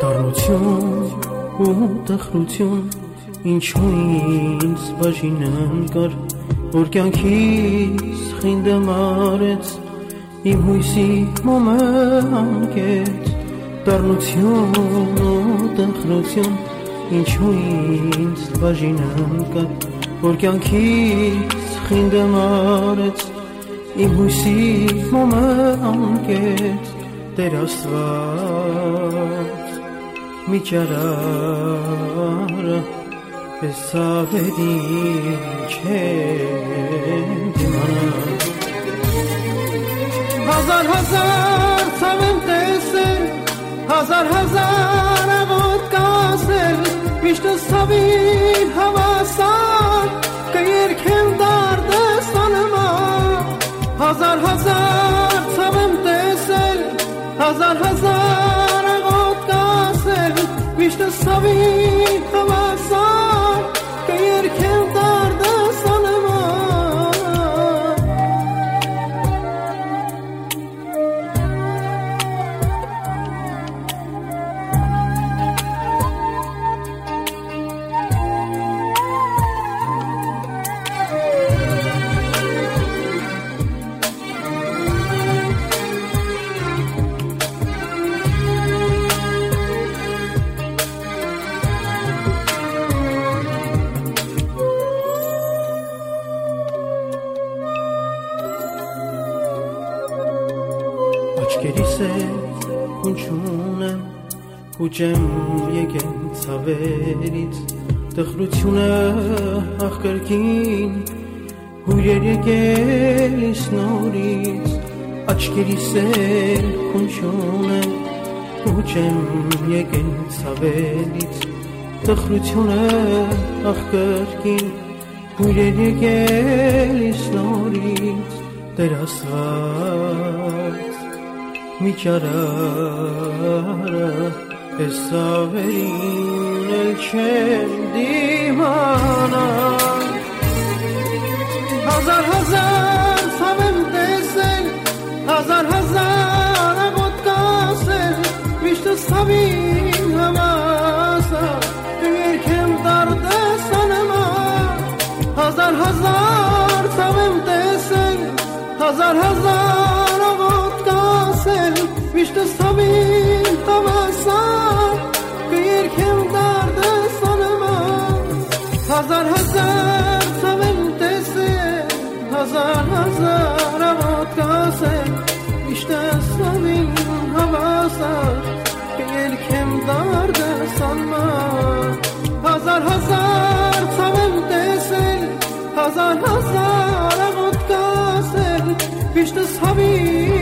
Դառնություն ու տխրություն ինչու ինձ բաժին ընկար, որ կյանքից խինդը մարեց իմ հույսի մոմը անկեց։ Դառնություն ու տխրություն ինչու ինձ բաժին ընկար, որ կյանքից խինդը մարեց իմ հույսի մոմը անկեց։ Տեր Աստված մի ճարարը պես ավելի չեմ դիմանա։ Հազար ցավ եմ տեսել, հազար աղոտ կասել, միշտ ցավին հավասար կերքեմ դարդս անմար։ Հազար ցավ եմ տեսել, հազար աղոտ կասել, միշտ ցավին հավասար կերքեմ դարդս անմար։ Աչքերիս է հունչուն եմ, կուջեմ եկեն ցավերից, տխրությունը աղկրկին, հույրեր եկելիս նորից։ Աչքերիս է հունչուն եմ, կուջեմ եկեն ցավերից, տխրությունը աղկրկին, հույրեր եկելիս նորից։ Տեր Աստված մի ճարարը պես ավերին էլ չեմ դիմանա։ Հազար ցավ եմ տեսել, հազար աղոտ կասել, միշտ ցավին հավասար կերքեմ դարդս անմար։ Հազար ցավ եմ տեսել, հազար աղոտ կասել, միշտ ցավին հավասար կերքեմ դարդս անմար։ Հազար ցավ եմ տեսել, հազար աղոտ կասել, միշտ ցավին հավասար կերքեմ դարդս անմար։ Հազար ցավ եմ տեսել, հազար աղոտ կասել, միշտ ցավին